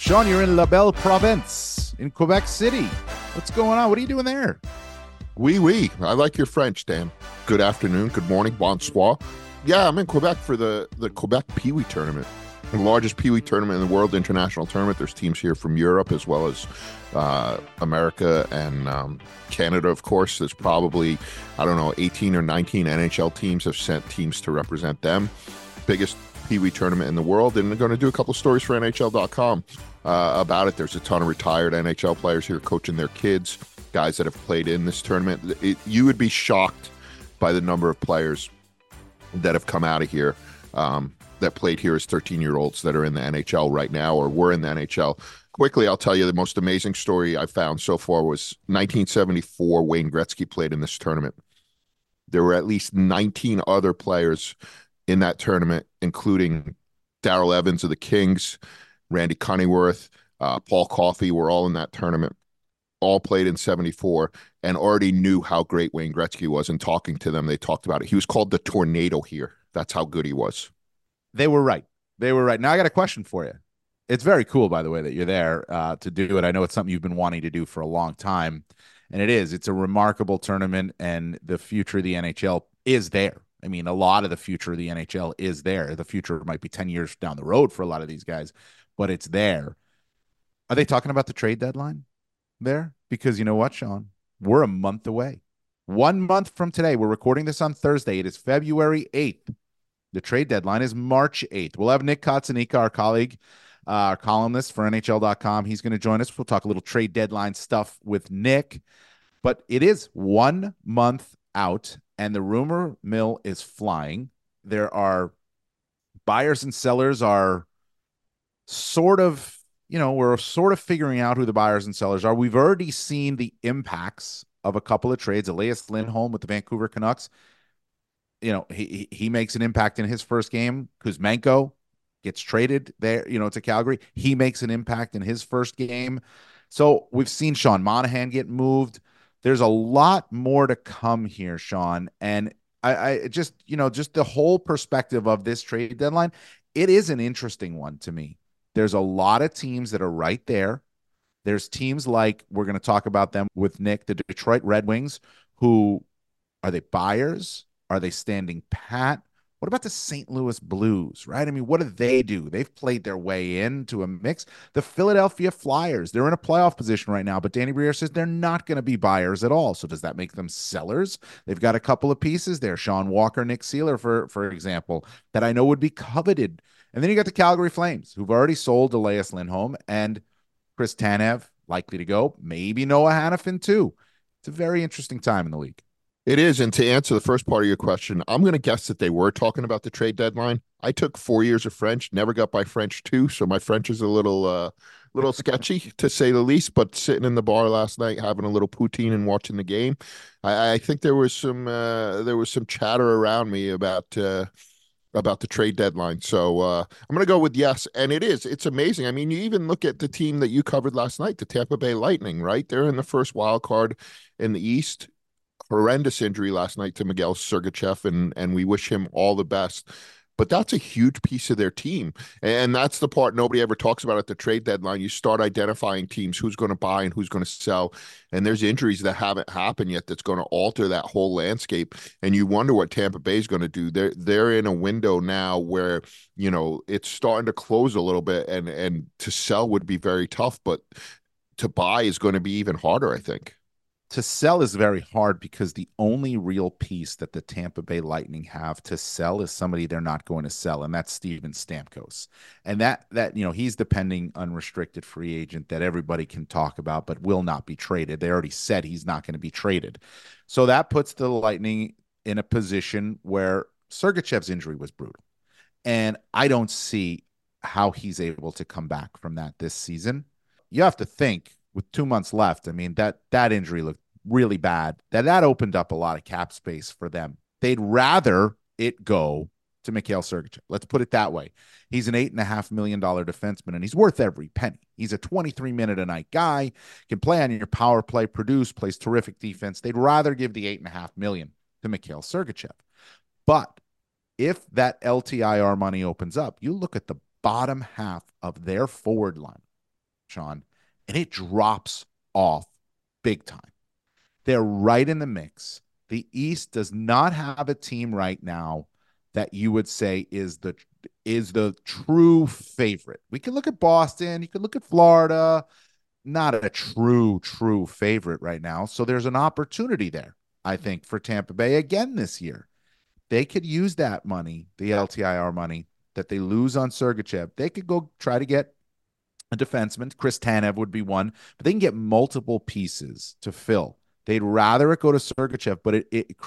Sean, you're in La Belle Province in Quebec City. What's going on? What are you doing there? Oui, oui. I like your French, Dan. Good afternoon, good morning, bonsoir. Yeah, I'm in Quebec for the Quebec Pee Wee tournament, the largest Pee Wee tournament in the world, international tournament. There's teams here from Europe as well as America and Canada, of course. There's probably, I don't know, 18 or 19 NHL teams have sent teams to represent them. Biggest Pee Wee tournament in the world, and they're going to do a couple stories for NHL.com about it. There's a ton of retired NHL players here coaching their kids, guys that have played in this tournament. You would be shocked by the number of players that have come out of here that played here as 13-year-olds that are in the NHL right now or were in the NHL. Quickly, I'll tell you the most amazing story I found so far was 1974. Wayne Gretzky played in this tournament. There were at least 19 other players in that tournament, including Darrell Evans of the Kings, Randy Cunningworth, Paul Coffey were all in that tournament. All played in 74 and already knew how great Wayne Gretzky was. And talking to them, they talked about it. He was called the Tornado here. That's how good he was. They were right. They were right. Now I got a question for you. It's very cool, by the way, that you're there to do it. I know it's something you've been wanting to do for a long time, and it is. It's a remarkable tournament, and the future of the NHL is there. I mean, a lot of the future of the NHL is there. The future might be 10 years down the road for a lot of these guys, but it's there. Are they talking about the trade deadline there? Because you know what, Sean? We're a month away. 1 month from today. We're recording this on Thursday. It is February 8th. The trade deadline is March 8th. We'll have Nick Kotsanika, our colleague, our columnist for NHL.com. He's going to join us. We'll talk a little trade deadline stuff with Nick. But it is 1 month out, and the rumor mill is flying. There are buyers and sellers are sort of, we're sort of figuring out who the buyers and sellers are. We've already seen the impacts of a couple of trades. Elias Lindholm with the Vancouver Canucks, he makes an impact in his first game. Kuzmenko gets traded there, to Calgary. He makes an impact in his first game. So we've seen Sean Monahan get moved. There's a lot more to come here, Sean. And I just the whole perspective of this trade deadline, it is an interesting one to me. There's a lot of teams that are right there. There's teams like, we're going to talk about them with Nick, the Detroit Red Wings, who are they buyers? Are they standing pat? What about the St. Louis Blues, right? I mean, what do they do? They've played their way into a mix. The Philadelphia Flyers, they're in a playoff position right now, but Danny Briere says they're not going to be buyers at all. So does that make them sellers? They've got a couple of pieces there. Sean Walker, Nick Seeler, for example, that I know would be coveted. And then you got the Calgary Flames, who've already sold Elias Lindholm and Chris Tanev, likely to go. Maybe Noah Hannafin, too. It's a very interesting time in the league. It is. And to answer the first part of your question, I'm going to guess that they were talking about the trade deadline. I took 4 years of French, never got my French too, so my French is a little sketchy to say the least. But sitting in the bar last night, having a little poutine and watching the game, I think there was some chatter around me about the trade deadline. So I'm going to go with yes. And it's amazing. I mean, you even look at the team that you covered last night, the Tampa Bay Lightning, right? They're in the first wild card in the East. Horrendous injury last night to Miguel Sergachev, and we wish him all the best. But that's a huge piece of their team. And that's the part nobody ever talks about at the trade deadline. You start identifying teams, who's going to buy and who's going to sell. And there's injuries that haven't happened yet that's going to alter that whole landscape. And you wonder what Tampa Bay is going to do. They're in a window now where, it's starting to close a little bit, and to sell would be very tough, but to buy is going to be even harder, I think. To sell is very hard because the only real piece that the Tampa Bay Lightning have to sell is somebody they're not going to sell, and that's Steven Stamkos. And that he's the pending unrestricted free agent that everybody can talk about, but will not be traded. They already said he's not going to be traded. So that puts the Lightning in a position where Sergachev's injury was brutal. And I don't see how he's able to come back from that this season. You have to think, with 2 months left, I mean, that injury looked really bad. That opened up a lot of cap space for them. They'd rather it go to Mikhail Sergachev. Let's put it that way. He's an $8.5 million defenseman, and he's worth every penny. He's a 23-minute-a-night guy, can play on your power play, plays terrific defense. They'd rather give the $8.5 million to Mikhail Sergachev. But if that LTIR money opens up, you look at the bottom half of their forward line. Sean, and it drops off big time. They're right in the mix. The East does not have a team right now that you would say is the true favorite. We can look at Boston, you can look at Florida, not a true favorite right now. So there's an opportunity there, I think, for Tampa Bay again this year. They could use that money, the LTIR money that they lose on Sergachev. They could go try to get a defenseman. Chris Tanev would be one, but they can get multiple pieces to fill. They'd rather it go to Sergachev, but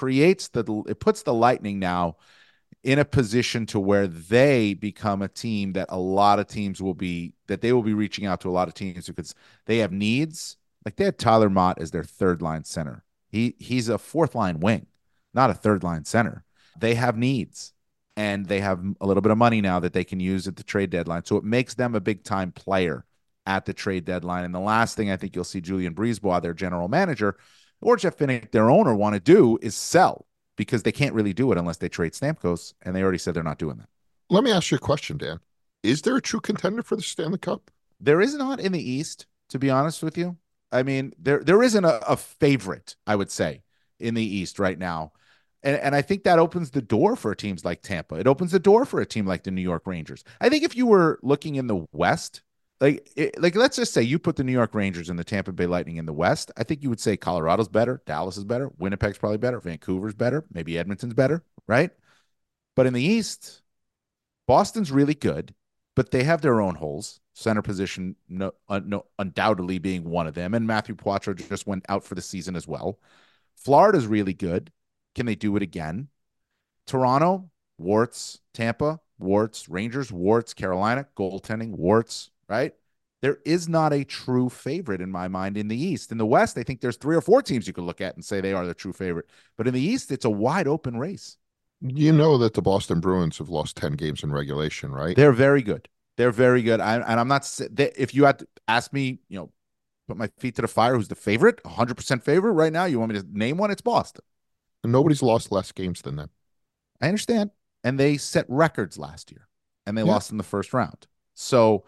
it puts the Lightning now in a position to where they become a team that a lot of teams will be that they will be reaching out to a lot of teams because they have needs. Like they had Tyler Mott as their third line center. He's a fourth line wing, not a third line center. They have needs and they have a little bit of money now that they can use at the trade deadline. So it makes them a big time player at the trade deadline. And the last thing I think you'll see Julian Brisebois, their general manager, or Jeff Finnick, their owner, want to do is sell because they can't really do it unless they trade Stamkos, and they already said they're not doing that. Let me ask you a question, Dan. Is there a true contender for the Stanley Cup? There is not in the East, to be honest with you. I mean, there isn't a favorite, I would say, in the East right now. And I think that opens the door for teams like Tampa. It opens the door for a team like the New York Rangers. I think if you were looking in the West, like let's just say you put the New York Rangers and the Tampa Bay Lightning in the West, I think you would say Colorado's better, Dallas is better, Winnipeg's probably better, Vancouver's better, maybe Edmonton's better, right? But in the East, Boston's really good, but they have their own holes. Center position, undoubtedly being one of them, and Matthew Poitras just went out for the season as well. Florida's really good. Can they do it again? Toronto, warts. Tampa, warts. Rangers, warts. Carolina, goaltending, warts, right? There is not a true favorite in my mind in the East. In the West, I think there's 3 or 4 teams you could look at and say they are the true favorite. But in the East, it's a wide open race. You know that the Boston Bruins have lost 10 games in regulation, right? They're very good. They're very good. And I'm not, if you had to ask me, put my feet to the fire, who's the favorite, 100% favorite right now, you want me to name one? It's Boston. And nobody's lost less games than them. I understand. And they set records last year and they lost in the first round. So,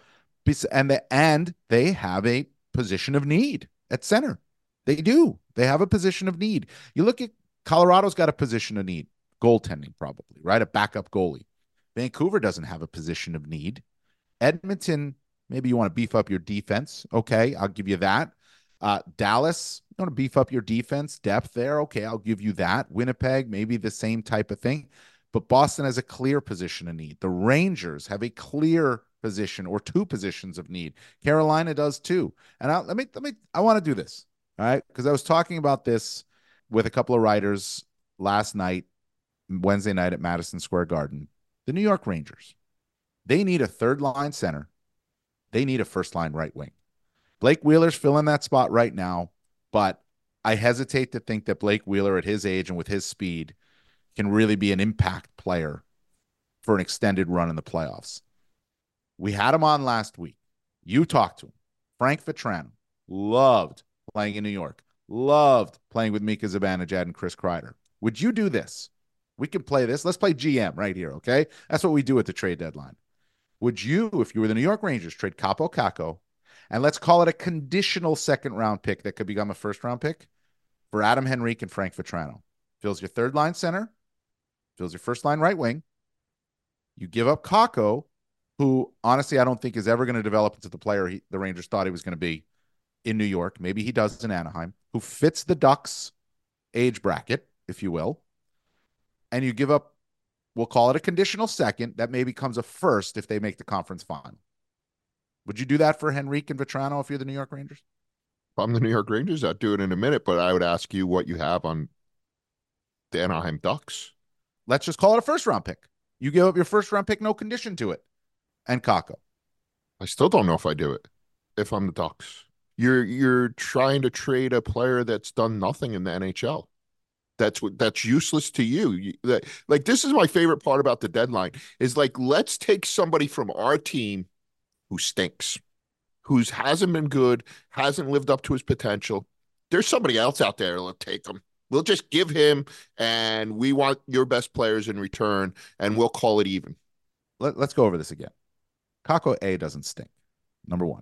and they have a position of need at center. They do. They have a position of need. You look at Colorado's got a position of need, goaltending probably, right? A backup goalie. Vancouver doesn't have a position of need. Edmonton, maybe you want to beef up your defense. Okay, I'll give you that. Dallas, you want to beef up your defense depth there. Okay, I'll give you that. Winnipeg, maybe the same type of thing. But Boston has a clear position of need. The Rangers have a clear position or 2 positions of need. Carolina does too. And I want to do this. All right. Because I was talking about this with a couple of writers last night, Wednesday night at Madison Square Garden. The New York Rangers, they need a third line center. They need a first line right wing. Blake Wheeler's filling that spot right now, but I hesitate to think that Blake Wheeler at his age and with his speed can really be an impact player for an extended run in the playoffs. We had him on last week. You talked to him. Frank Vatrano loved playing in New York, loved playing with Mika Zibanejad and Chris Kreider. Would you do this? We can play this. Let's play GM right here, okay? That's what we do at the trade deadline. Would you, if you were the New York Rangers, trade Kaapo Kakko, and let's call it a conditional second-round pick that could become a first-round pick for Adam Henrique and Frank Vatrano? Fills your third-line center, fills your first-line right wing. You give up Kakko, who, honestly, I don't think is ever going to develop into the player the Rangers thought he was going to be in New York. Maybe he does in Anaheim, who fits the Ducks age bracket, if you will. And you give up, we'll call it a conditional second, that maybe becomes a first if they make the conference final. Would you do that for Henrique and Vatrano if you're the New York Rangers? If I'm the New York Rangers, I'd do it in a minute, but I would ask you what you have on the Anaheim Ducks. Let's just call it a first-round pick. You give up your first-round pick, no condition to it, and Kakko. I still don't know if I do it if I'm the Ducks. You're trying to trade a player that's done nothing in the NHL. That's useless to you. Like, this is my favorite part about the deadline is like, let's take somebody from our team who stinks, who hasn't been good, hasn't lived up to his potential. There's somebody else out there that'll take him. We'll just give him, and we want your best players in return, and we'll call it even. Let's go over this again. Kakko A doesn't stink. Number one.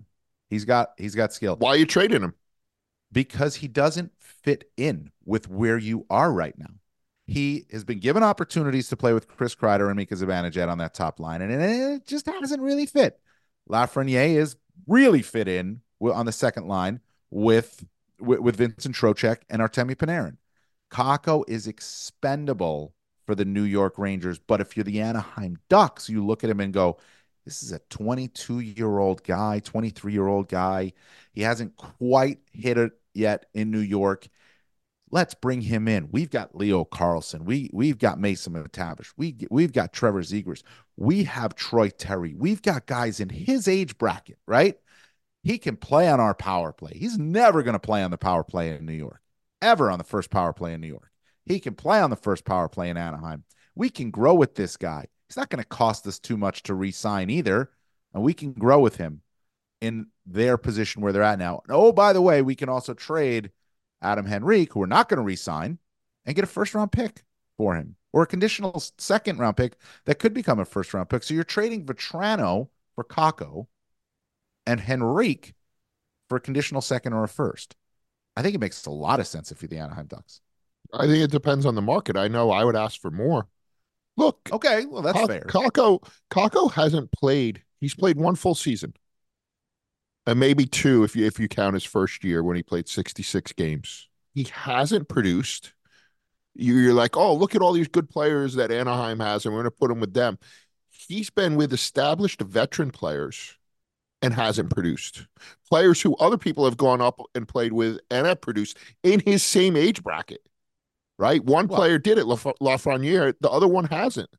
He's got skill Why are you trading him? because he doesn't fit in with where you are right now. He has been given opportunities to play with Chris Kreider and Mika Zibanejad on that top line, and it just hasn't really fit. Lafreniere is really fit in on the second line with Vincent Trocheck and Artemi Panarin. Kakko is expendable for the New York Rangers, but if you're the Anaheim Ducks, you look at him and go, this is a 22-year-old guy, 23-year-old guy. He hasn't quite hit it yet in New York. Let's bring him in. We've got Leo Carlson. We've got Mason McTavish. We've got Trevor Zegras. We have Troy Terry. We've got guys in his age bracket, right? He can play on our power play. He's never going to play on the power play in New York, ever on the first power play in New York. He can play on the first power play in Anaheim. We can grow with this guy. He's not going to cost us too much to re-sign either, and we can grow with him in their position where they're at now. And oh, by the way, we can also trade Adam Henrique, who we're not going to re-sign, and get a first-round pick for him, or a conditional second-round pick that could become a first-round pick. So you're trading Vetrano for Kakko and Henrique for a conditional second or a first. I think it makes a lot of sense if you're the Anaheim Ducks. I think it depends on the market. I know I would ask for more. Look, Okay, well, that's fair. Kakko hasn't played. He's played one full season, and maybe two if you count his first year when he played 66 games. He hasn't produced. You're like, oh, look at all these good players that Anaheim has, and we're going to put him with them. He's been with established veteran players and hasn't produced. Players who other people have gone up and played with and have produced in his same age bracket, right? One Well, player did it, Lafreniere. The other one hasn't.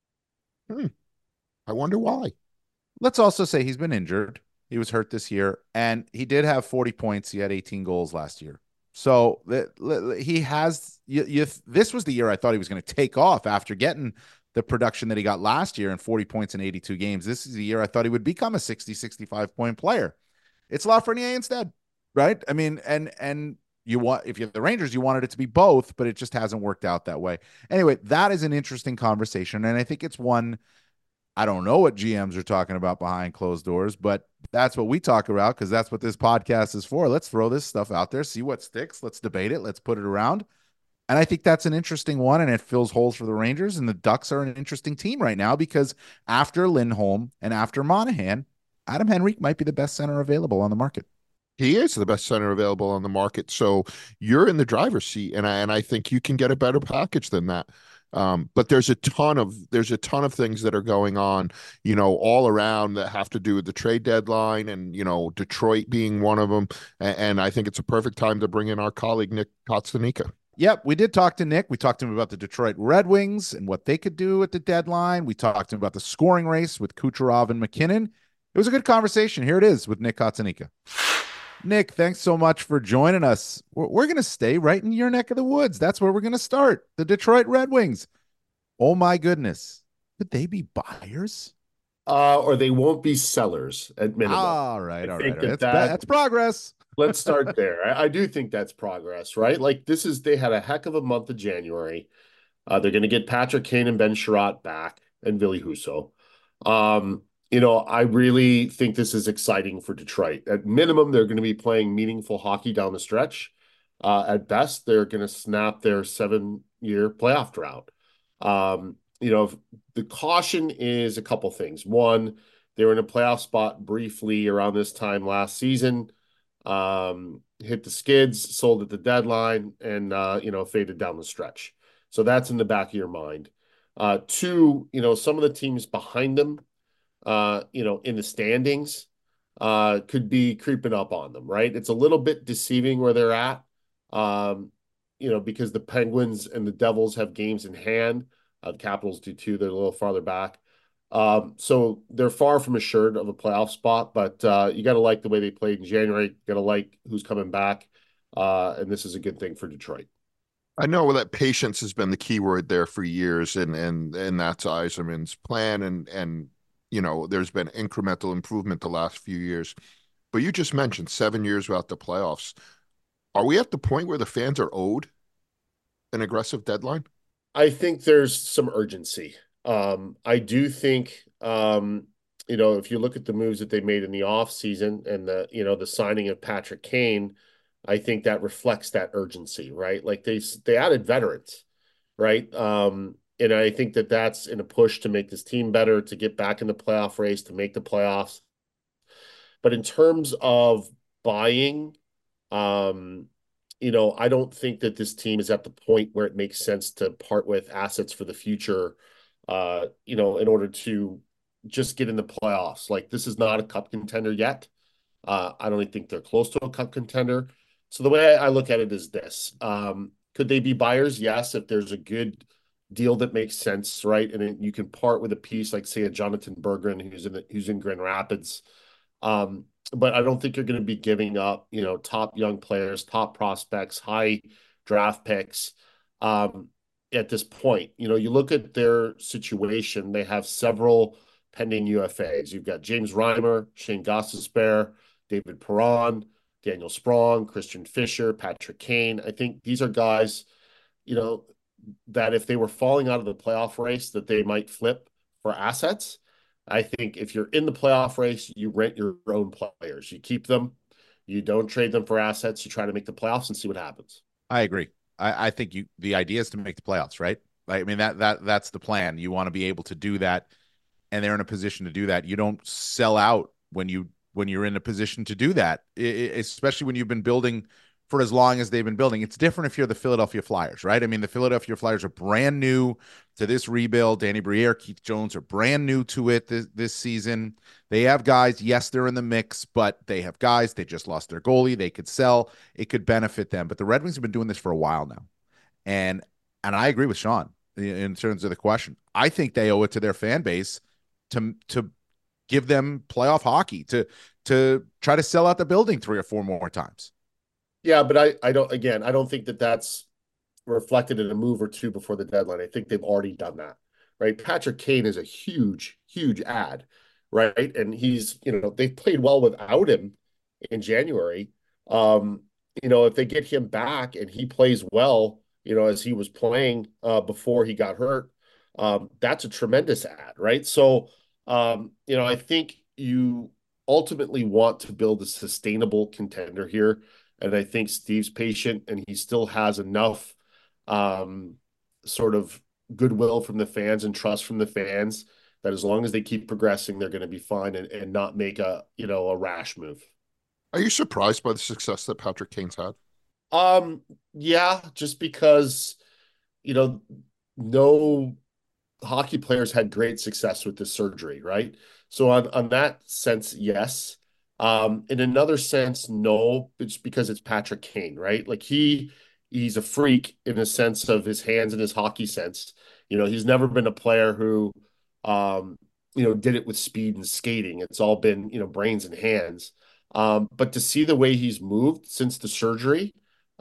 I wonder why. let's also say he's been injured. He was hurt this year, and he did have 40 points. He had 18 goals last year. So he has. This was the year I thought he was going to take off after getting the production that he got last year and 40 points in 82 games. This is the year I thought he would become a 60, 65 point player. It's Lafreniere instead, right? I mean, and you want, if you're the Rangers, you wanted it to be both, but it just hasn't worked out that way. Anyway, that is an interesting conversation, and I think it's one. I don't know what GMs are talking about behind closed doors, but that's what we talk about because that's what this podcast is for. Let's throw this stuff out there, see what sticks. Let's debate it. Let's put it around. And I think that's an interesting one, and it fills holes for the Rangers. And the Ducks are an interesting team right now because after Lindholm and after Monahan, Adam Henrique might be the best center available on the market. He is the best center available on the market. So you're in the driver's seat, and I think you can get a better package than that. But there's a ton of things that are going on, all around that have to do with the trade deadline, and Detroit being one of them. And I think it's a perfect time to bring in our colleague Nick Kotsanika. Yep, we did talk to Nick. We talked to him about the Detroit Red Wings and what they could do at the deadline. We talked to him about the scoring race with Kucherov and McKinnon. It was a good conversation. Here it is with Nick Kotsanika. Nick, thanks so much for joining us. We're going to stay right in your neck of the woods. That's where we're going to start. The Detroit Red Wings. Oh my goodness. Could they be buyers? Or they won't be sellers at minimum. All right. I All think right. that That's progress. let's start there. I do think that's progress, right? Like they had a heck of a month of January. They're going to get Patrick Kane and Ben Sherratt back and Billy Husso. I really think this is exciting for Detroit. At minimum, they're going to be playing meaningful hockey down the stretch. At best, they're going to snap their 7-year playoff drought. The caution is a couple things. One, they were in a playoff spot briefly around this time last season, hit the skids, sold at the deadline, and faded down the stretch. So that's in the back of your mind. Two, some of the teams behind them, in the standings, could be creeping up on them, right? It's a little bit deceiving where they're at, because the Penguins and the Devils have games in hand. The Capitals do too. They're a little farther back. So they're far from assured of a playoff spot, but you got to like the way they played in January. You got to like who's coming back. And this is a good thing for Detroit. I know that patience has been the key word there for years, and that's Yzerman's plan, and there's been incremental improvement the last few years. But you just mentioned 7 years without the playoffs. Are we at the point where the fans are owed an aggressive deadline? I think there's some urgency. I do think, if you look at the moves that they made in the offseason and the signing of Patrick Kane, I think that reflects that urgency, right? Like they added veterans, right? And I think that that's in a push to make this team better, to get back in the playoff race, to make the playoffs. But in terms of buying, um, I don't think that this team is at the point where it makes sense to part with assets for the future, in order to just get in the playoffs. Like this is not a cup contender yet. I don't even think they're close to a cup contender. So the way I look at it is this: could they be buyers? Yes, if there's a good deal that makes sense, right? And then you can part with a piece like, say, a Jonathan Berggren who's in Grand Rapids. But I don't think you're going to be giving up, top young players, top prospects, high draft picks, um, at this point. You look at their situation; they have several pending UFAs. You've got James Reimer, Shane Gostisbehere, David Perron, Daniel Sprong, Christian Fischer, Patrick Kane. I think these are guys, you know, that if they were falling out of the playoff race, that they might flip for assets. I think if you're in the playoff race, you rent your own players. You keep them. You don't trade them for assets. You try to make the playoffs and see what happens. I agree. I think the idea is to make the playoffs, right? Like, I mean, that's the plan. You want to be able to do that, and they're in a position to do that. You don't sell out when you're in a position to do that, especially when you've been building for as long as they've been building. It's different if you're the Philadelphia Flyers, right? I mean, the Philadelphia Flyers are brand new to this rebuild. Danny Briere, Keith Jones are brand new to it this season. They have guys. Yes, they're in the mix, but they have guys. They just lost their goalie. They could sell. It could benefit them. But the Red Wings have been doing this for a while now. And I agree with Sean in terms of the question. I think they owe it to their fan base to give them playoff hockey, to try to sell out the building 3 or 4 more times. Yeah, but I don't think that that's reflected in a move or two before the deadline. I think they've already done that, right? Patrick Kane is a huge, huge ad, right? And they played well without him in January. Um, if they get him back and he plays well, as he was playing before he got hurt, that's a tremendous ad, right? So, I think you ultimately want to build a sustainable contender here. And I think Steve's patient and he still has enough sort of goodwill from the fans and trust from the fans that as long as they keep progressing, they're going to be fine and not make a rash move. Are you surprised by the success that Patrick Kane's had? Yeah, just because, you know, no hockey players had great success with this surgery, right? So on that sense, yes. In another sense, no. It's because it's Patrick Kane, right? Like he's a freak in the sense of his hands and his hockey sense. He's never been a player who, um, did it with speed and skating. It's all been, brains and hands. But to see the way he's moved since the surgery,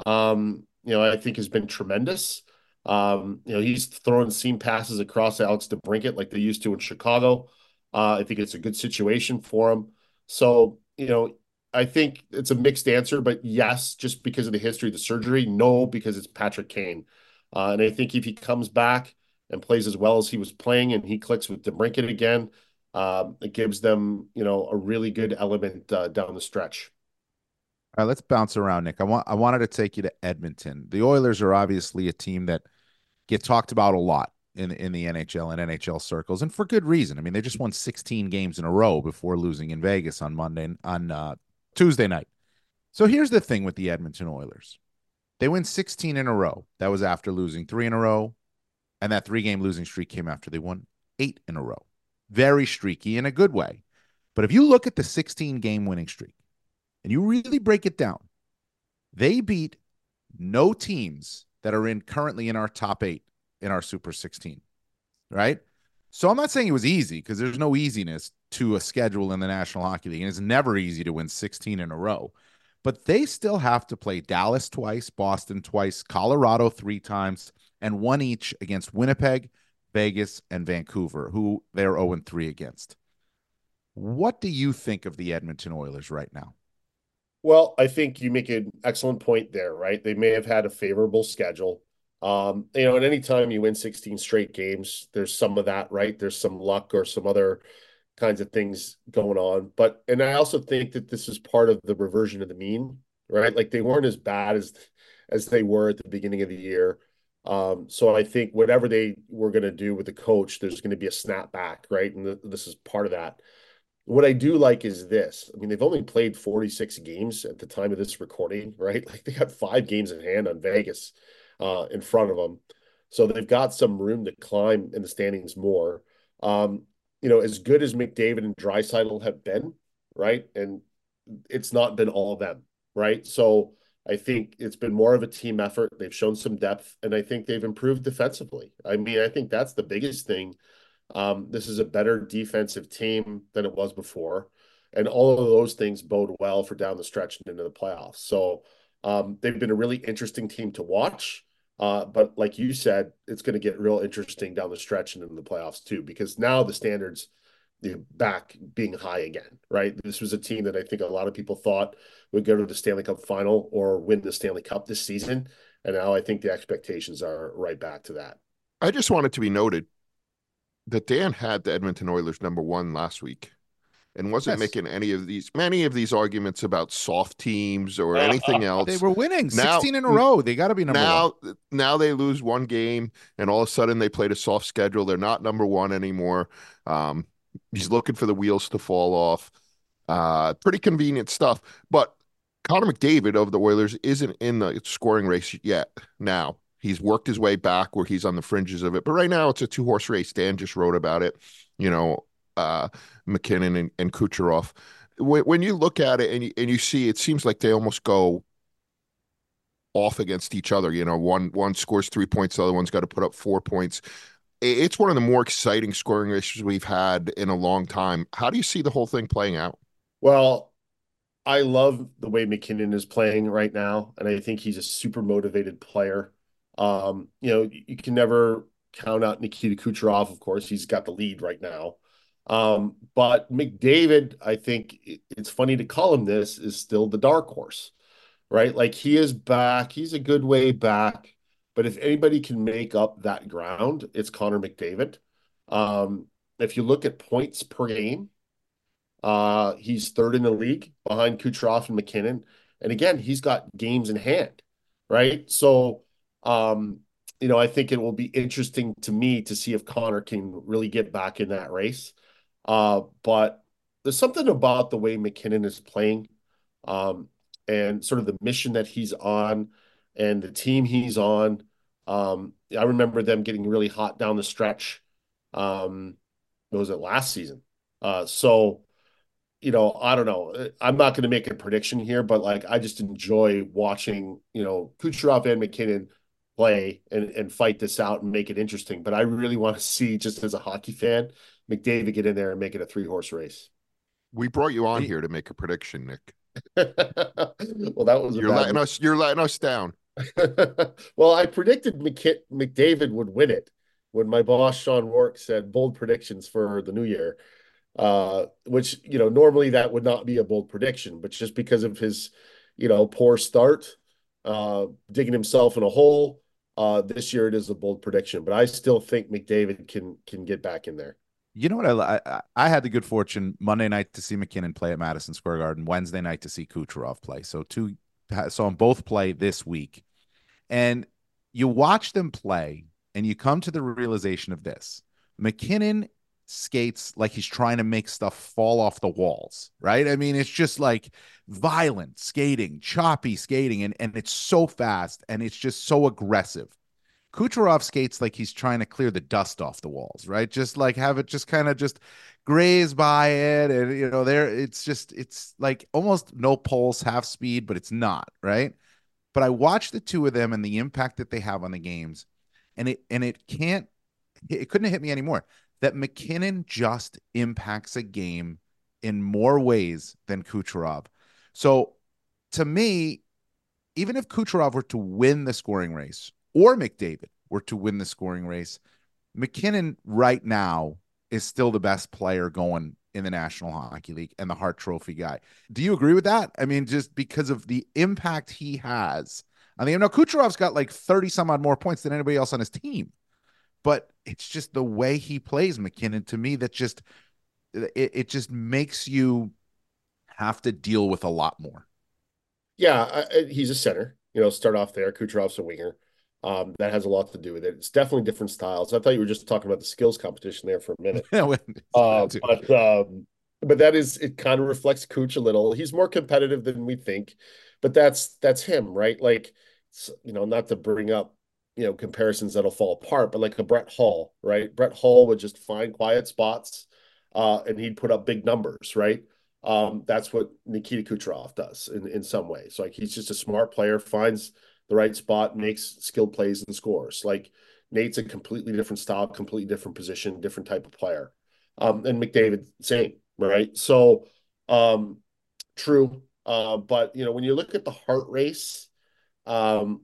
I think has been tremendous. He's throwing seam passes across Alex DeBrincat like they used to in Chicago. I think it's a good situation for him. So, I think it's a mixed answer, but yes, just because of the history of the surgery, no, because it's Patrick Kane. And I think if he comes back and plays as well as he was playing and he clicks with DeBrincat again, it gives them, a really good element down the stretch. All right, let's bounce around, Nick. I wanted to take you to Edmonton. The Oilers are obviously a team that get talked about a lot in the NHL and NHL circles, and for good reason. I mean, they just won 16 games in a row before losing in Vegas on Tuesday night. So here's the thing with the Edmonton Oilers. They win 16 in a row. That was after losing 3 in a row, and that 3-game losing streak came after they won 8 in a row. Very streaky in a good way. But if you look at the 16-game winning streak and you really break it down, they beat no teams that are currently in our top 8 in our Super 16, right? So I'm not saying it was easy, because there's no easiness to a schedule in the National Hockey League, and it's never easy to win 16 in a row. But they still have to play Dallas twice, Boston twice, Colorado 3 times, and 1 each against Winnipeg, Vegas, and Vancouver, who they're 0-3 against. What do you think of the Edmonton Oilers right now? Well, I think you make an excellent point there, right? They may have had a favorable schedule. And any time you win 16 straight games, there's some of that, right? There's some luck or some other kinds of things going on. And I also think that this is part of the reversion of the mean, right? Like they weren't as bad as they were at the beginning of the year. So I think whatever they were going to do with the coach, there's going to be a snapback, right? And this is part of that. What I do like is this. I mean, they've only played 46 games at the time of this recording, right? Like they got 5 games in hand on Vegas in front of them. So they've got some room to climb in the standings more. Um, as good as McDavid and Draisaitl have been, right? And it's not been all of them, right? So I think it's been more of a team effort. They've shown some depth, and I think they've improved defensively. I mean, I think that's the biggest thing. This is a better defensive team than it was before, and all of those things bode well for down the stretch and into the playoffs. So they've been a really interesting team to watch. But like you said, it's going to get real interesting down the stretch and in the playoffs too, because now the standards back being high again, right? This was a team that I think a lot of people thought would go to the Stanley Cup final or win the Stanley Cup this season. And now I think the expectations are right back to that. I just want it to be noted that Dan had the Edmonton Oilers #1 last week and wasn't making many of these arguments about soft teams or anything else. They were winning 16 in a row. They got to be number one. Now they lose one game, and all of a sudden they played a soft schedule. They're not #1 anymore. He's looking for the wheels to fall off. Pretty convenient stuff. But Connor McDavid of the Oilers isn't in the scoring race yet now. He's worked his way back where he's on the fringes of it. But right now it's a 2-horse race. Dan just wrote about it, McKinnon and Kucherov. When you look at it and you see, it seems like they almost go off against each other. One scores 3 points, the other one's got to put up 4 points. It's one of the more exciting scoring races we've had in a long time. How do you see the whole thing playing out? Well, I love the way McKinnon is playing right now, and I think he's a super motivated player. You can never count out Nikita Kucherov, of course. He's got the lead right now. But McDavid, I think it's funny to call him this, is still the dark horse, right? Like he is back. He's a good way back. But if anybody can make up that ground, it's Connor McDavid. If you look at points per game, he's third in the league behind Kucherov and McKinnon. And again, he's got games in hand, right? So, I think it will be interesting to me to see if Connor can really get back in that race. But there's something about the way McKinnon is playing, and sort of the mission that he's on and the team he's on. I remember them getting really hot down the stretch. What was it last season? So, I don't know. I'm not going to make a prediction here, but like I just enjoy watching, Kucherov and McKinnon play and fight this out and make it interesting. But I really want to see, just as a hockey fan, McDavid get in there and make it a 3-horse race. We brought you on here to make a prediction, Nick. Well, that was you're letting us down. Well, I predicted McDavid would win it when my boss Sean Rourke said bold predictions for the new year. Which, normally that would not be a bold prediction, but just because of his, poor start, digging himself in a hole, this year it is a bold prediction, but I still think McDavid can get back in there. You know what? I had the good fortune Monday night to see McKinnon play at Madison Square Garden, Wednesday night to see Kucherov play. So saw them both play this week. And you watch them play and you come to the realization of this. McKinnon skates like he's trying to make stuff fall off the walls, right? I mean, it's just like violent skating, choppy skating, and it's so fast and it's just so aggressive. Kucherov skates like he's trying to clear the dust off the walls, right? Just like have it just kind of just graze by it. And, it's like almost no pulse, half speed, but it's not, right? But I watch the two of them and the impact that they have on the games, and it couldn't have hit me anymore that McKinnon just impacts a game in more ways than Kucherov. So to me, even if Kucherov were to win the scoring race or McDavid were to win the scoring race, McKinnon right now is still the best player going in the National Hockey League and the Hart Trophy guy. Do you agree with that? I mean, just because of the impact he has. I mean, Kucherov's got like 30 some odd more points than anybody else on his team, but it's just the way he plays, McKinnon, to me, that just it just makes you have to deal with a lot more. Yeah, he's a center. Start off there. Kucherov's a winger. That has a lot to do with it. It's definitely different styles. I thought you were just talking about the skills competition there for a minute. That too. But that is, it kind of reflects Cooch a little. He's more competitive than we think, but that's him, right? Like, not to bring up, comparisons that'll fall apart, but like a Brett Hull, right? Brett Hull would just find quiet spots, and he'd put up big numbers, right? That's what Nikita Kucherov does in some ways. Like, he's just a smart player, finds the right spot, makes skilled plays and scores. Like, Nate's a completely different style, completely different position, different type of player. And McDavid, same, right? So, true. But when you look at the Hart race, um,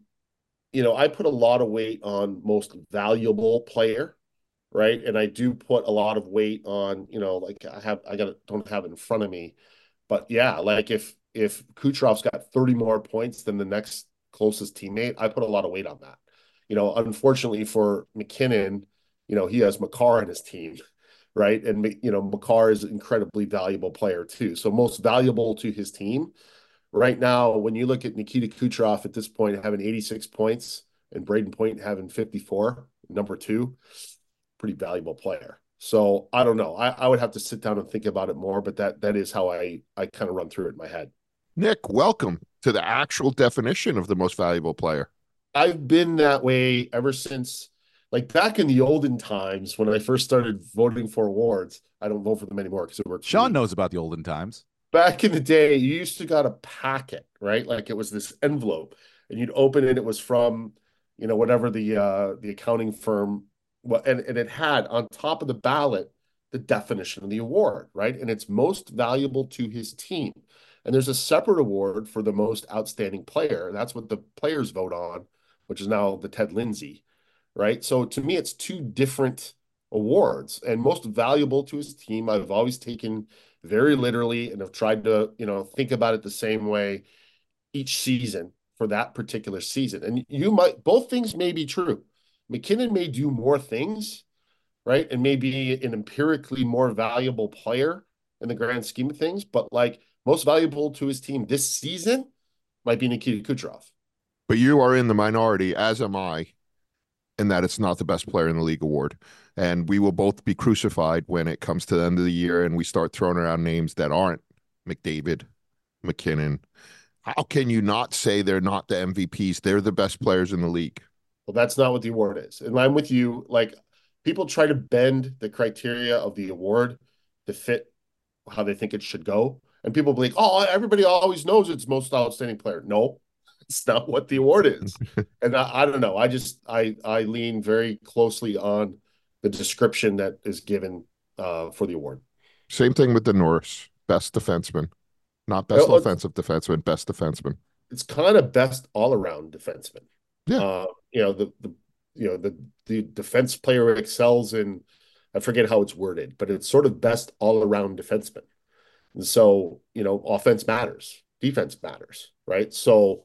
I put a lot of weight on most valuable player, right? And I do put a lot of weight on, like don't have it in front of me, but yeah, like if Kucherov's got 30 more points than the next closest teammate, I put a lot of weight on that. Unfortunately for MacKinnon, he has Makar in his team, right? And Makar is an incredibly valuable player too. So most valuable to his team right now, when you look at Nikita Kucherov at this point having 86 points and Braden Point having 54, number two, pretty valuable player. So I don't know. I would have to sit down and think about it more, but that is how I kind of run through it in my head. Nick, welcome to the actual definition of the most valuable player. I've been that way ever since, like, back in the olden times when I first started voting for awards. I don't vote for them anymore because it works. Sean knows about the olden times. Back in the day, you used to got a packet, right? Like, it was this envelope, and you'd open it. It was from, whatever the accounting firm. Well, and it had on top of the ballot the definition of the award, right? And it's most valuable to his team. And there's a separate award for the most outstanding player. That's what the players vote on, which is now the Ted Lindsay, right? So to me, it's two different awards. And most valuable to his team, I've always taken very literally and have tried to, think about it the same way each season for that particular season. And both things may be true. MacKinnon may do more things, right? And may be an empirically more valuable player in the grand scheme of things, but like most valuable to his team this season might be Nikita Kucherov. But you are in the minority, as am I, in that it's not the best player in the league award. And we will both be crucified when it comes to the end of the year and we start throwing around names that aren't McDavid, MacKinnon. How can you not say they're not the MVPs? They're the best players in the league. Well, that's not what the award is. And I'm with you. Like, people try to bend the criteria of the award to fit how they think it should go. And people be like, oh, everybody always knows it's most outstanding player. No, it's not what the award is. And I don't know. I lean very closely on the description that is given for the award. Same thing with the Norris, best defenseman, not best offensive defenseman, best defenseman. It's kind of best all around defenseman. Yeah. The defense player excels in, I forget how it's worded, but it's sort of best all around defenseman. And so, offense matters, defense matters, right? So,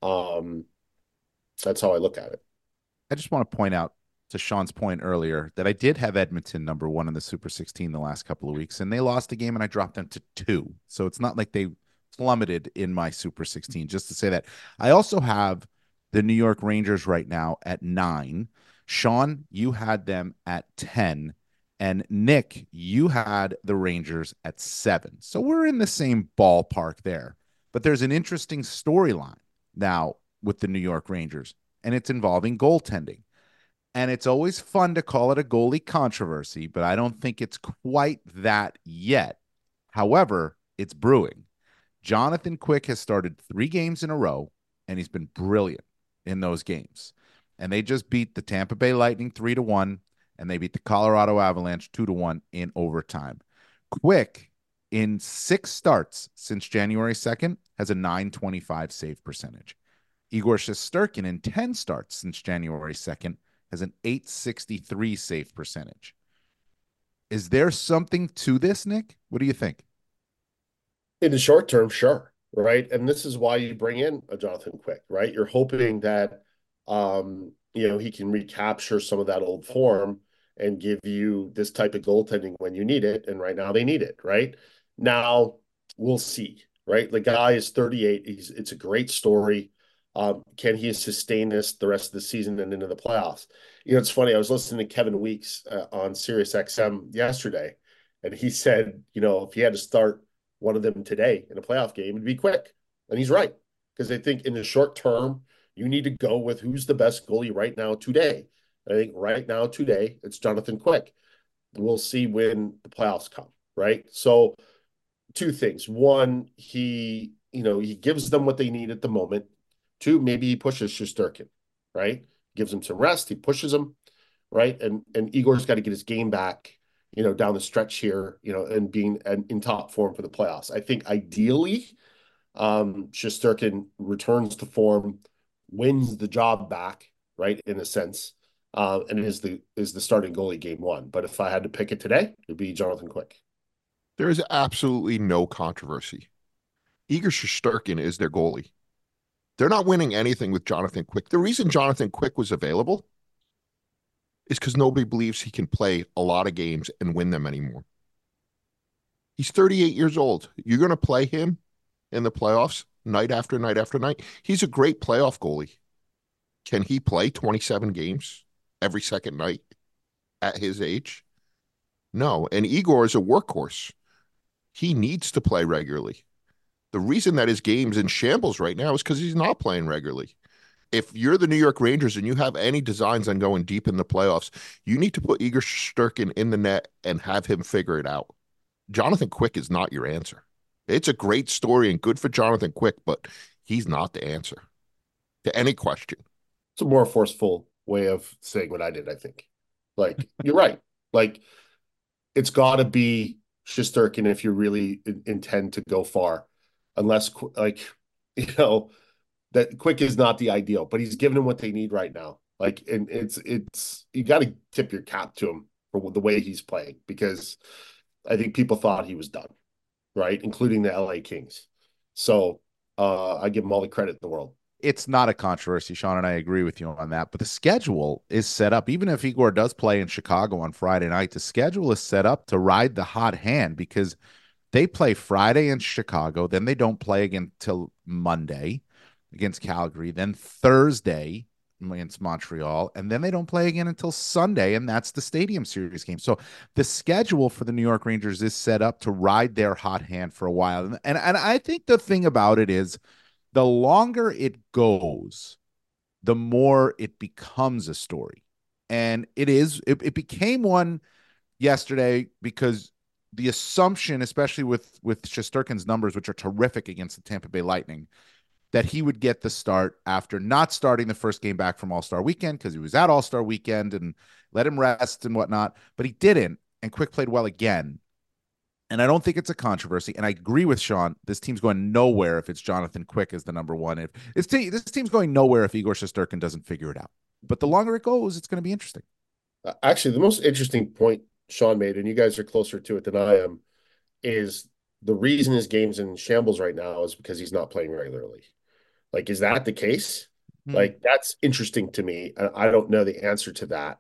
that's how I look at it. I just want to point out to Sean's point earlier that I did have Edmonton number one in the Super 16 the last couple of weeks, and they lost a game and I dropped them to 2. So it's not like they plummeted in my Super 16, just to say that. I also have the New York Rangers right now at 9. Sean, you had them at 10. And Nick, you had the Rangers at 7. So we're in the same ballpark there. But there's an interesting storyline now with the New York Rangers, and it's involving goaltending. And it's always fun to call it a goalie controversy, but I don't think it's quite that yet. However, it's brewing. Jonathan Quick has started 3 games in a row, and he's been brilliant in those games. And they just beat the Tampa Bay Lightning 3-1, and they beat the Colorado Avalanche 2-1 in overtime. Quick, in 6 starts since January 2nd, has a .925 save percentage. Igor Shesterkin, in 10 starts since January 2nd, has an .863 save percentage. Is there something to this, Nick? What do you think? In the short term, sure, right? And this is why you bring in a Jonathan Quick, right? You're hoping that he can recapture some of that old form and give you this type of goaltending when you need it. And right now they need it, right? Now we'll see, right? The guy is 38. It's a great story. Can he sustain this the rest of the season and into the playoffs? It's funny. I was listening to Kevin Weeks on Sirius XM yesterday, and he said, if he had to start one of them today in a playoff game, it'd be Quick. And he's right, because I think in the short term, you need to go with who's the best goalie right now today. I think right now today, it's Jonathan Quick. We'll see when the playoffs come, right? So two things. One, he gives them what they need at the moment. Two, maybe he pushes Shesterkin, right? Gives him some rest. He pushes him, right? And Igor's got to get his game back, down the stretch here, and being in top form for the playoffs. I think ideally, Shesterkin returns to form, wins the job back, right? In a sense, and is the starting goalie game one. But if I had to pick it today, it'd be Jonathan Quick. There is absolutely no controversy. Igor Shesterkin is their goalie. They're not winning anything with Jonathan Quick. The reason Jonathan Quick was available is because nobody believes he can play a lot of games and win them anymore. He's 38 years old. You're going to play him in the playoffs night after night after night. He's a great playoff goalie. Can he play 27 games every second night at his age? No. And Igor is a workhorse. He needs to play regularly. The reason that his game's in shambles right now is because he's not playing regularly. If you're the New York Rangers and you have any designs on going deep in the playoffs, you need to put Igor Shesterkin in the net and have him figure it out. Jonathan Quick is not your answer. It's a great story and good for Jonathan Quick, but he's not the answer to any question. It's a more forceful way of saying what I did, I think. Like, you're right. Like, it's got to be Shesterkin if you really intend to go far. Unless, that Quick is not the ideal, but he's giving them what they need right now. Like, and it's you got to tip your cap to him for the way he's playing, because I think people thought he was done, right? Including the LA Kings. So I give him all the credit in the world. It's not a controversy, Sean, and I agree with you on that. But the schedule is set up, even if Igor does play in Chicago on Friday night, the schedule is set up to ride the hot hand, because they play Friday in Chicago, then they don't play again till Monday against Calgary, then Thursday against Montreal, and then they don't play again until Sunday, and that's the Stadium Series game. So the schedule for the New York Rangers is set up to ride their hot hand for a while. And I think the thing about it is, the longer it goes, the more it becomes a story. And it became one yesterday, because the assumption, especially with Shesterkin's numbers, which are terrific against the Tampa Bay Lightning, that he would get the start after not starting the first game back from All-Star Weekend, because he was at All-Star Weekend and let him rest and whatnot, but he didn't, and Quick played well again. And I don't think it's a controversy. And I agree with Sean. This team's going nowhere if it's Jonathan Quick as the number one. If this team's going nowhere if Igor Shesterkin doesn't figure it out. But the longer it goes, it's going to be interesting. Actually, the most interesting point Sean made, and you guys are closer to it than I am, is the reason his game's in shambles right now is because he's not playing regularly. Like, is that the case? Like, that's interesting to me. I don't know the answer to that.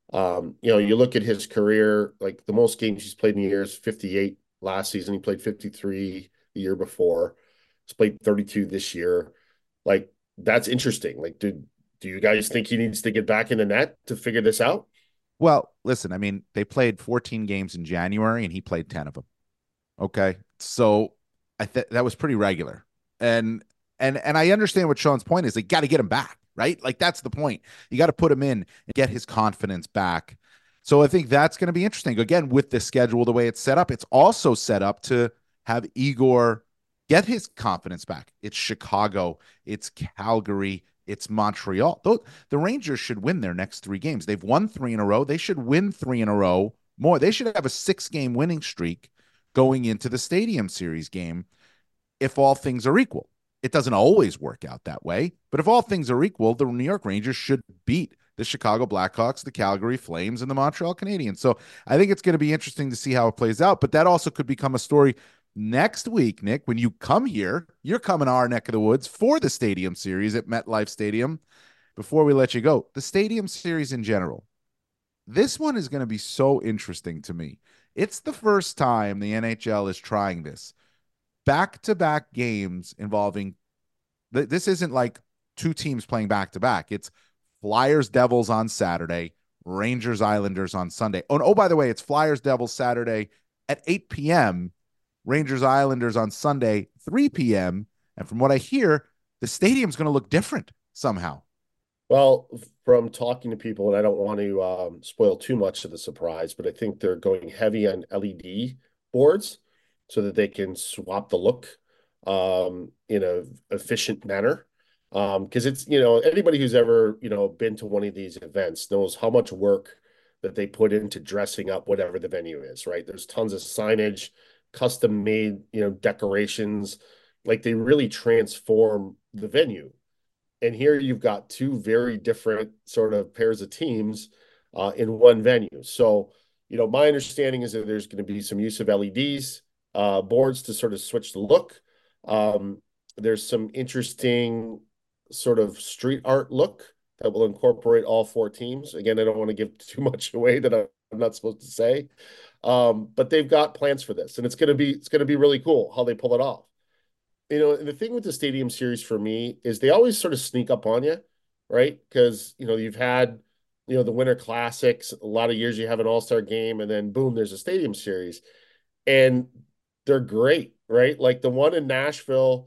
You look at his career, like the most games he's played in a year is 58 last season. He played 53 the year before. He's played 32 this year. Like, that's interesting. Like, do you guys think he needs to get back in the net to figure this out? Well, listen, I mean, they played 14 games in January and he played 10 of them. Okay. So that was pretty regular. And I understand what Sean's point is. They got to get him back, right? Like, that's the point. You got to put him in and get his confidence back. So I think that's going to be interesting. Again, with the schedule, the way it's set up, it's also set up to have Igor get his confidence back. It's Chicago, it's Calgary, it's Montreal. The Rangers should win their next 3 games. They've won 3 in a row. They should win 3 in a row more. They should have a 6-game winning streak going into the Stadium Series game if all things are equal. It doesn't always work out that way, but if all things are equal, the New York Rangers should beat the Chicago Blackhawks, the Calgary Flames, and the Montreal Canadiens. So I think it's going to be interesting to see how it plays out, but that also could become a story next week, Nick. When you come here, you're coming to our neck of the woods for the Stadium Series at MetLife Stadium. Before we let you go, the Stadium Series in general, This one is going to be so interesting to me. It's the first time the NHL is trying this. Back-to-back games involving this isn't like two teams playing back-to-back. It's Flyers Devils on Saturday, Rangers Islanders on Sunday. Oh, by the way, it's Flyers Devils Saturday at 8 p.m., Rangers Islanders on Sunday, 3 p.m. And from what I hear, the stadium's going to look different somehow. Well, from talking to people, and I don't want to spoil too much of the surprise, but I think they're going heavy on LED boards so that they can swap the look in a efficient manner. Because it's, anybody who's ever, been to one of these events knows how much work that they put into dressing up whatever the venue is, right? There's tons of signage, custom made, decorations. Like they really transform the venue. And here you've got two very different sort of pairs of teams in one venue. So, my understanding is that there's going to be some use of LEDs boards to sort of switch the look. There's some interesting sort of street art look that will incorporate all four teams. Again, I don't want to give too much away that I'm not supposed to say, but they've got plans for this, and it's going to be really cool how they pull it off. And the thing with the Stadium Series for me is they always sort of sneak up on you, right? Because, you've had, the Winter Classics, a lot of years you have an All-Star game, and then boom, there's a Stadium Series. And they're great, right? Like the one in Nashville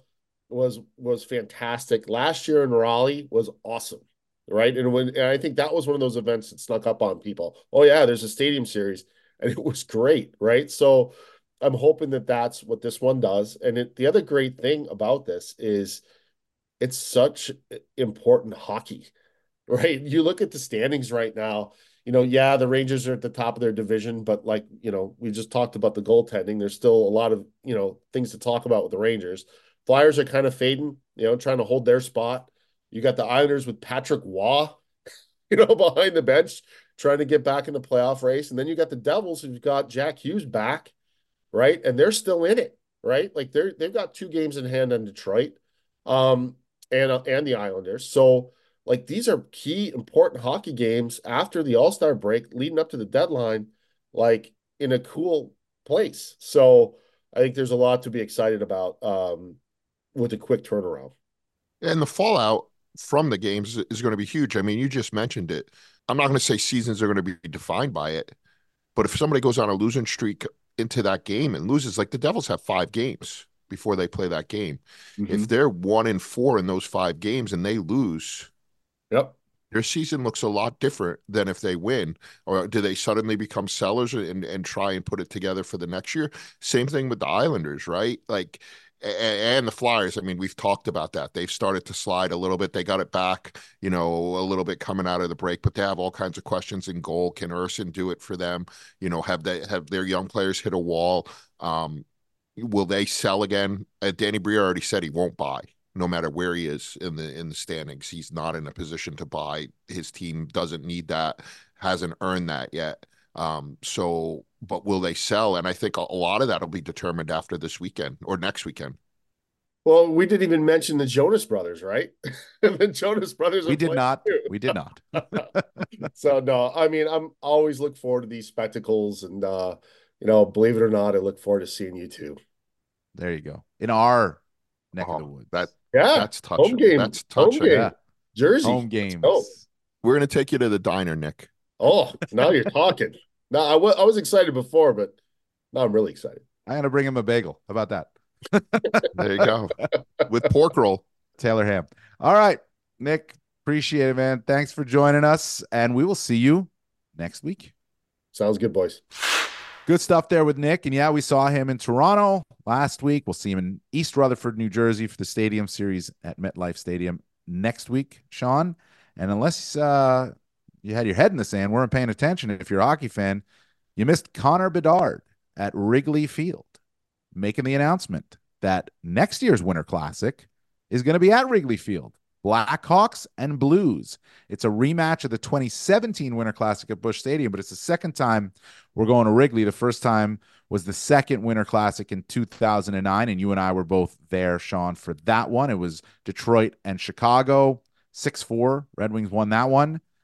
was fantastic. Last year in Raleigh was awesome, right? And I think that was one of those events that snuck up on people. Oh yeah, there's a Stadium Series, and it was great, right? So I'm hoping that that's what this one does. And the other great thing about this is it's such important hockey, right? You look at the standings right now, yeah, the Rangers are at the top of their division, but like, we just talked about the goaltending. There's still a lot of, things to talk about with the Rangers. Flyers are kind of fading, trying to hold their spot. You got the Islanders with Patrick Waugh, behind the bench, trying to get back in the playoff race. And then you got the Devils who've got Jack Hughes back, right? And they're still in it, right? Like they've got 2 games in hand on Detroit, and the Islanders. So like these are key important hockey games after the All-Star break, leading up to the deadline, like in a cool place. So I think there's a lot to be excited about with a quick turnaround. And the fallout from the games is going to be huge. I mean, you just mentioned it. I'm not going to say seasons are going to be defined by it, but if somebody goes on a losing streak into that game and loses, like the Devils have 5 games before they play that game. Mm-hmm. If they're 1-4 in those 5 games and they lose, yep, their season looks a lot different than if they win. Or do they suddenly become sellers and try and put it together for the next year? Same thing with the Islanders, right? Like, and the Flyers. I mean, we've talked about that. They've started to slide a little bit. They got it back, a little bit coming out of the break, but they have all kinds of questions in goal. Can Urson do it for them? Have their young players hit a wall? Will they sell again? Danny Briere already said he won't buy. No matter where he is in the standings, he's not in a position to buy. His team doesn't need that, hasn't earned that yet. But will they sell? And I think a lot of that will be determined after this weekend or next weekend. Well, we didn't even mention the Jonas Brothers, right? The Jonas Brothers. We did not. Too. We did not. So no, I mean, I'm always look forward to these spectacles, and believe it or not, I look forward to seeing you too. There you go. In our neck of the woods. That's touching. Home game. That's touching. Home game. Yeah. Jersey. Home games. We're going to take you to the diner, Nick. Oh, now you're talking. No, I was excited before, but now I'm really excited. I'm going to bring him a bagel. How about that? There you go. With pork roll. Taylor ham. All right, Nick, appreciate it, man. Thanks for joining us, and we will see you next week. Sounds good, boys. Good stuff there with Nick. And yeah, we saw him in Toronto last week. We'll see him in East Rutherford, New Jersey for the Stadium Series at MetLife Stadium next week, Sean. And unless you had your head in the sand, weren't paying attention, if you're a hockey fan, you missed Connor Bedard at Wrigley Field making the announcement that next year's Winter Classic is going to be at Wrigley Field. Blackhawks and Blues. It's a rematch of the 2017 Winter Classic at Busch Stadium, but it's the second time we're going to Wrigley. The first time was the second Winter Classic in 2009, and you and I were both there, Sean, for that one. It was Detroit and Chicago, 6-4. Red Wings won that one.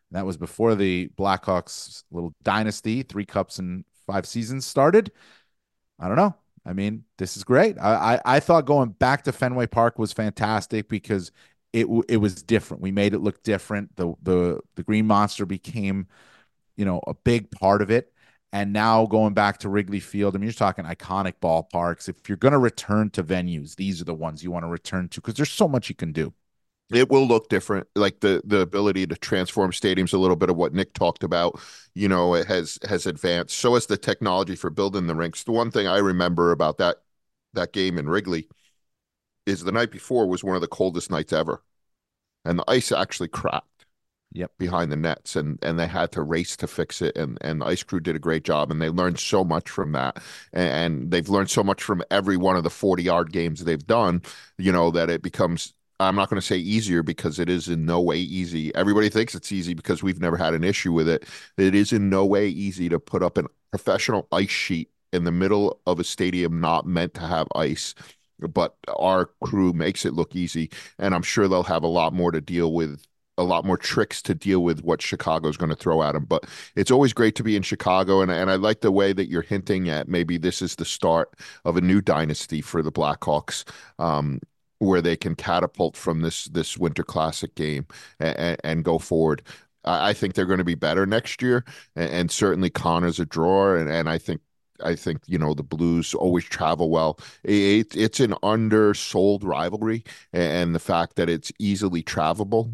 And that was before the Blackhawks little dynasty, 3 cups in 5 seasons started. I don't know. I mean, this is great. I thought going back to Fenway Park was fantastic because it was different. We made it look different. The Green Monster became, a big part of it. And now going back to Wrigley Field, I mean, you're talking iconic ballparks. If you're going to return to venues, these are the ones you want to return to because there's so much you can do. It will look different, like the ability to transform stadiums. A little bit of what Nick talked about, it has advanced. So has the technology for building the rinks. The one thing I remember about that game in Wrigley is the night before was one of the coldest nights ever, and the ice actually cracked Yep. behind the nets, and they had to race to fix it, and the ice crew did a great job, and they learned so much from that, and they've learned so much from every one of the 40-yard games they've done, that it becomes, I'm not going to say easier because it is in no way easy. Everybody thinks it's easy because we've never had an issue with it. It is in no way easy to put up a professional ice sheet in the middle of a stadium not meant to have ice, but our crew makes it look easy, and I'm sure they'll have a lot more to deal with, a lot more tricks to deal with what Chicago's going to throw at them. But it's always great to be in Chicago, and I like the way that you're hinting at maybe this is the start of a new dynasty for the Blackhawks, where they can catapult from this Winter Classic game and go forward. I think they're going to be better next year, and certainly Connor's a drawer, and I think the Blues always travel well. It's an undersold rivalry, and the fact that it's easily travelable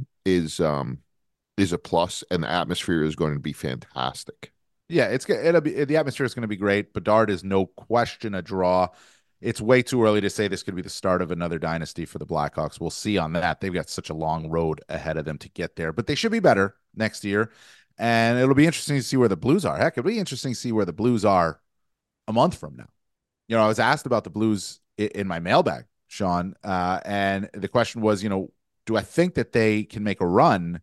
is a plus, and the atmosphere is going to be fantastic. Yeah, it'll be the atmosphere is going to be great. Bedard is no question a draw. It's way too early to say this could be the start of another dynasty for the Blackhawks. We'll see on that. They've got such a long road ahead of them to get there, but they should be better next year. And it'll be interesting to see where the Blues are. Heck, it'll be interesting to see where the Blues are a month from now. I was asked about the Blues in my mailbag, Sean, and the question was, do I think that they can make a run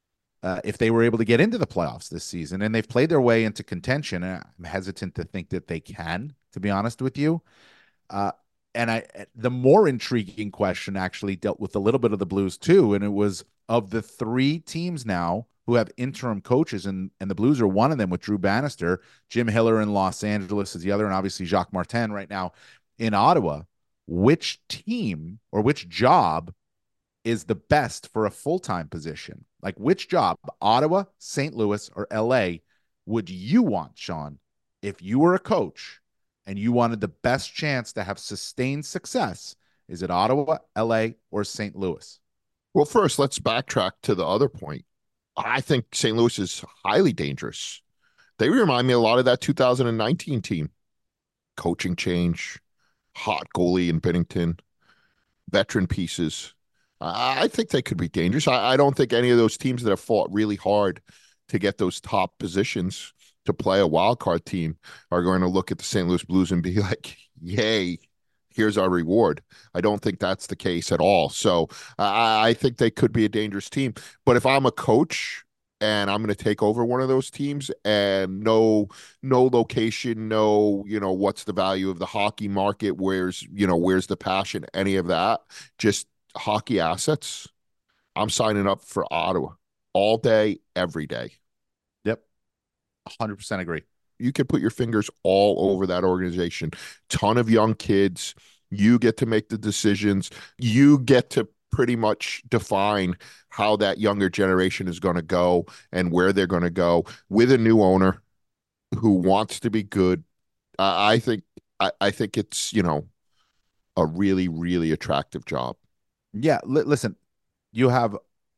if they were able to get into the playoffs this season? And they've played their way into contention. And I'm hesitant to think that they can, to be honest with you. Uh, and the more intriguing question actually dealt with a little bit of the Blues too. And it was of the 3 teams now who have interim coaches, and the Blues are one of them with Drew Bannister. Jim Hiller in Los Angeles is the other, and obviously Jacques Martin right now in Ottawa. Which team or which job is the best for a full-time position? Like which job, Ottawa, St. Louis, or LA, would you want, Sean, if you were a coach and you wanted the best chance to have sustained success? Is it Ottawa, LA, or St. Louis? Well, first, let's backtrack to the other point. I think St. Louis is highly dangerous. They remind me a lot of that 2019 team. Coaching change, hot goalie in Binnington, veteran pieces. I think they could be dangerous. I don't think any of those teams that have fought really hard to get those top positions to play a wild card team are going to look at the St. Louis Blues and be like, yay, here's our reward. I don't think that's the case at all. So I think they could be a dangerous team. But if I'm a coach and I'm going to take over one of those teams and no location, no, what's the value of the hockey market? Where's the passion? Any of that, just hockey assets. I'm signing up for Ottawa all day, every day. Yep. 100% agree. You can put your fingers all over that organization. Ton of young kids. You get to make the decisions. You get to pretty much define how that younger generation is going to go and where they're going to go with a new owner who wants to be good. I think it's, a really, really attractive job. Yeah. Listen, you have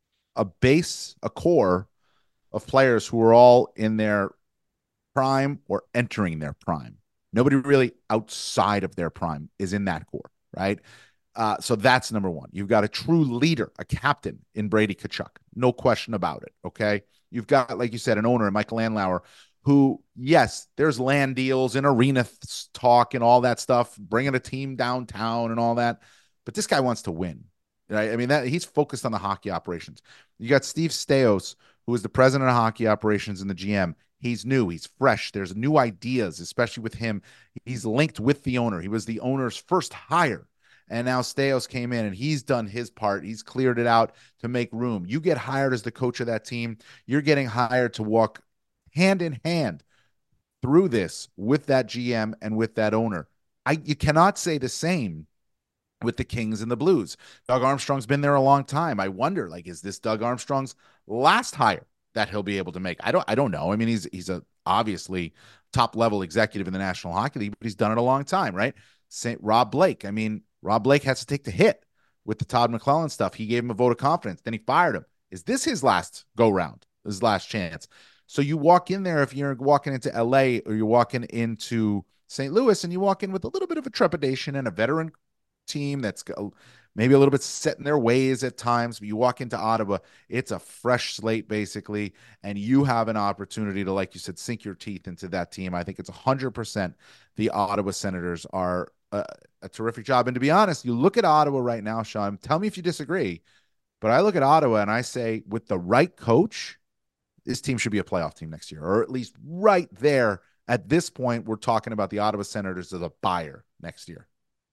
a core of players who are all in their prime or entering their prime. Nobody really outside of their prime is in that core, right? So that's number one. You've got a true leader, a captain in Brady Tkachuk. No question about it, okay? You've got, like you said, an owner, Michael Landauer, who, yes, there's land deals and arena talk and all that stuff, bringing a team downtown and all that. But this guy wants to win, right? I mean, he's focused on the hockey operations. You got Steve Staios, who is the president of hockey operations and the GM. He's new. He's fresh. There's new ideas, especially with him. He's linked with the owner. He was the owner's first hire. And now Steos came in and he's done his part. He's cleared it out to make room. You get hired as the coach of that team. You're getting hired to walk hand in hand through this with that GM and with that owner. You cannot say the same with the Kings and the Blues. Doug Armstrong's been there a long time. I wonder, like, is this Doug Armstrong's last hire that he'll be able to make? I don't know. I mean, he's a obviously top level executive in the National Hockey League, but he's done it a long time, right? St. Rob Blake. I mean, Rob Blake has to take the hit with the Todd McClellan stuff. He gave him a vote of confidence, then he fired him. Is this his last go round? His last chance? So you walk in there, if you're walking into LA or you're walking into St. Louis, and you walk in with a little bit of a trepidation and a veteran team that's maybe a little bit set in their ways at times. But you walk into Ottawa, it's a fresh slate basically, and you have an opportunity to, like you said, sink your teeth into that team. I think it's 100% the Ottawa Senators are a terrific job. And to be honest, you look at Ottawa right now, Sean, tell me if you disagree, but I look at Ottawa and I say with the right coach, this team should be a playoff team next year, or at least right there. At this point, we're talking about the Ottawa Senators as a buyer next year.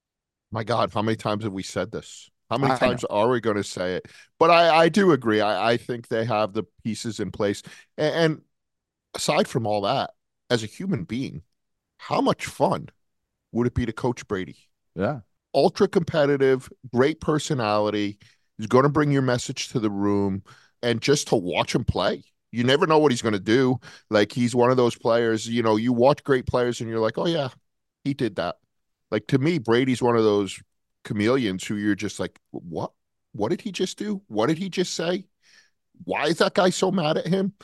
My God, how many times have we said this? How many times are we going to say it? But I do agree. I think they have the pieces in place. And aside from all that, as a human being, how much fun would it be to coach Brady? Yeah. Ultra competitive, great personality. He's going to bring your message to the room, and just to watch him play. You never know what he's going to do. Like, he's one of those players, you know, you watch great players and you're like, oh yeah, he did that. Like, to me, Brady's one of those chameleons who you're just like, what? What did he just do? What did he just say? Why is that guy so mad at him?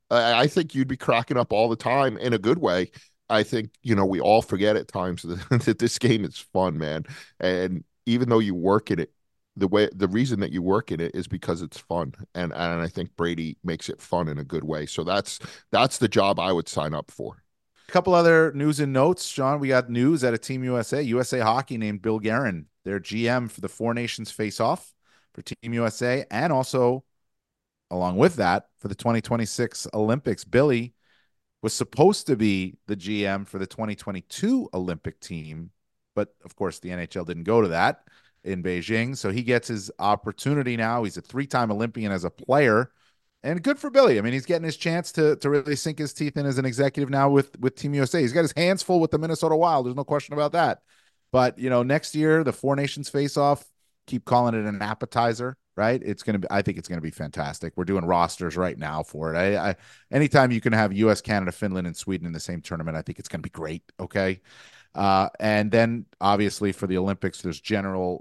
I think you'd be cracking up all the time in a good way. I think, you know, we all forget at times that this game is fun, man. And even though you work in it, the reason that you work in it is because it's fun. And I think Brady makes it fun in a good way. So that's the job I would sign up for. A couple other news and notes, Sean. We got news out of Team USA. USA Hockey named Bill Guerin their GM for the Four Nations face-off for Team USA, and also, along with that, for the 2026 Olympics. Billy was supposed to be the GM for the 2022 Olympic team, but of course the NHL didn't go to that in Beijing, so he gets his opportunity now. He's a three-time Olympian as a player. And good for Billy. I mean, he's getting his chance to really sink his teeth in as an executive now with Team USA. He's got his hands full with the Minnesota Wild. There's no question about that. But, you know, next year, the Four Nations face-off, keep calling it an appetizer, right? I think it's going to be fantastic. We're doing rosters right now for it. Anytime you can have US, Canada, Finland, and Sweden in the same tournament, I think it's going to be great. Okay. And then obviously for the Olympics, there's generally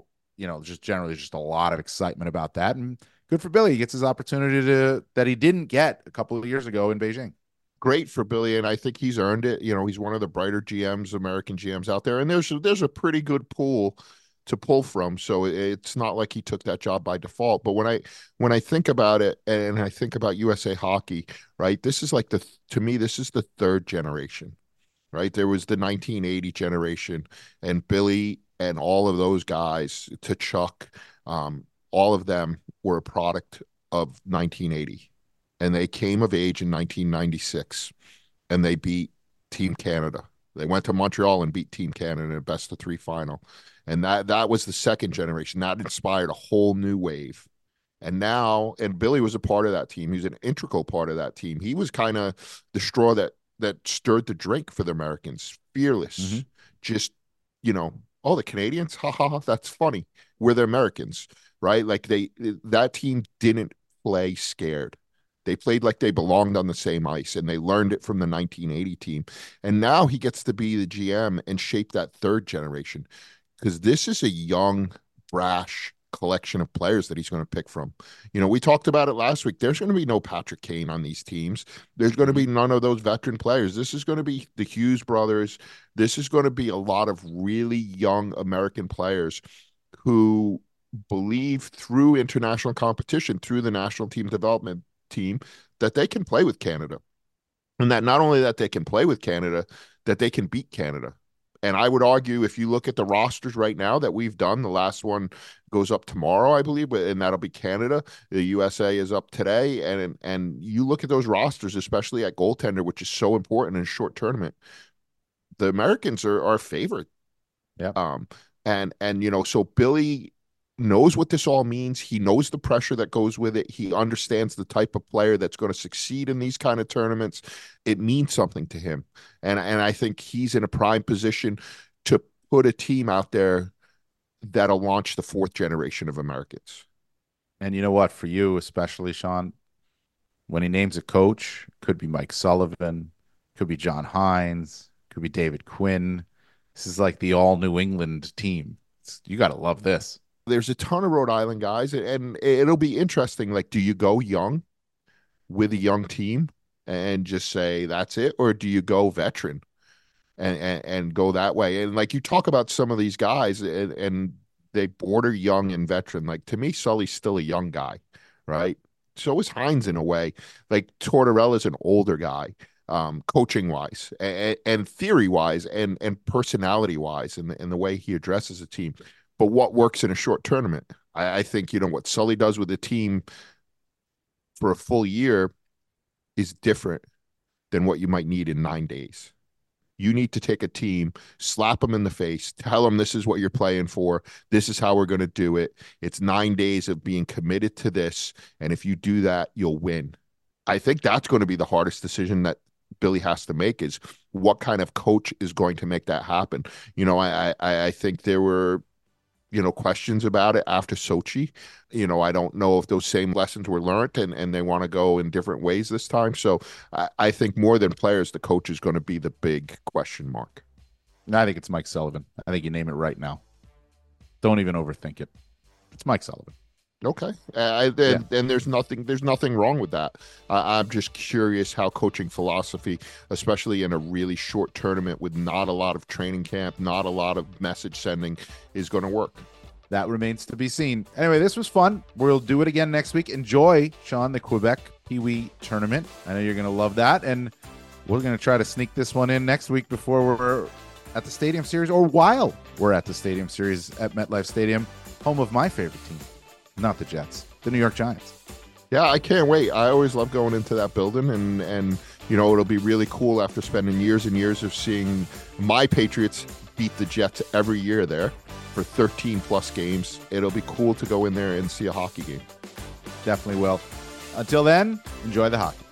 just a lot of excitement about that. And good for Billy. He gets his opportunity that he didn't get a couple of years ago in Beijing. Great for Billy, and I think he's earned it. You know, he's one of the brighter GMs, American GMs out there, and there's a pretty good pool to pull from. So it's not like he took that job by default. But when I think about it, and I think about USA Hockey, right? This is like to me, this is the third generation, right? There was the 1980 generation, and Billy and all of those guys, to Chuck, all of them were a product of 1980. And they came of age in 1996, and they beat Team Canada. They went to Montreal and beat Team Canada in a best-of-3 final. And that was the second generation. That inspired a whole new wave. And Billy was a part of that team. He was an integral part of that team. He was kind of the straw that stirred the drink for the Americans. Fearless. Mm-hmm. Just, you know, oh, the Canadians? Ha ha ha, that's funny. We're the Americans, right? Like that team didn't play scared. They played like they belonged on the same ice, and they learned it from the 1980 team. And now he gets to be the GM and shape that third generation, because this is a young, brash collection of players that he's going to pick from. You know, we talked about it last week. There's going to be no Patrick Kane on these teams. There's going to be none of those veteran players. This is going to be the Hughes brothers. This is going to be a lot of really young American players who believe through international competition, through the national team development team, that they can play with Canada, and that not only that they can play with Canada, that they can beat Canada. And I would argue, if you look at the rosters right now that we've done, the last one goes up tomorrow, I believe, and that'll be Canada. The USA is up today, and you look at those rosters, especially at goaltender, which is so important in a short tournament. The Americans are favorite. Yeah. And so Billy knows what this all means. He knows the pressure that goes with it. He understands the type of player that's going to succeed in these kind of tournaments. It means something to him. And I think he's in a prime position to put a team out there that'll launch the fourth generation of Americans. And you know what? For you, especially, Sean, when he names a coach, could be Mike Sullivan, could be John Hines, could be David Quinn. This is like the all New England team. You got to love this. There's a ton of Rhode Island guys, and it'll be interesting. Like, do you go young with a young team and just say that's it, or do you go veteran and go that way? And like you talk about some of these guys, and they border young and veteran. Like to me, Sully's still a young guy, right? So is Hines in a way. Like Tortorella's an older guy, coaching wise and theory wise and personality wise, and the way he addresses a team. But what works in a short tournament? I think, what Sully does with a team for a full year is different than what you might need in 9 days. You need to take a team, slap them in the face, tell them this is what you're playing for. This is how we're going to do it. It's 9 days of being committed to this. And if you do that, you'll win. I think that's going to be the hardest decision that Billy has to make, is what kind of coach is going to make that happen. I think there were questions about it after Sochi. I don't know if those same lessons were learned and they want to go in different ways this time. So I think more than players, the coach is going to be the big question mark. I think it's Mike Sullivan. I think you name it right now. Don't even overthink it. It's Mike Sullivan. Okay. And there's nothing wrong with that. I'm just curious how coaching philosophy, especially in a really short tournament with not a lot of training camp, not a lot of message sending, is going to work. That remains to be seen. Anyway, this was fun. We'll do it again next week. Enjoy, Sean, the Quebec Pee Wee tournament. I know you're going to love that. And we're going to try to sneak this one in next week before we're at the Stadium Series, or while we're at the Stadium Series at MetLife Stadium, home of my favorite team. Not the Jets, the New York Giants. Yeah, I can't wait. I always love going into that building, and it'll be really cool after spending years and years of seeing my Patriots beat the Jets every year there for 13 plus games. It'll be cool to go in there and see a hockey game. Definitely will. Until then, enjoy the hockey.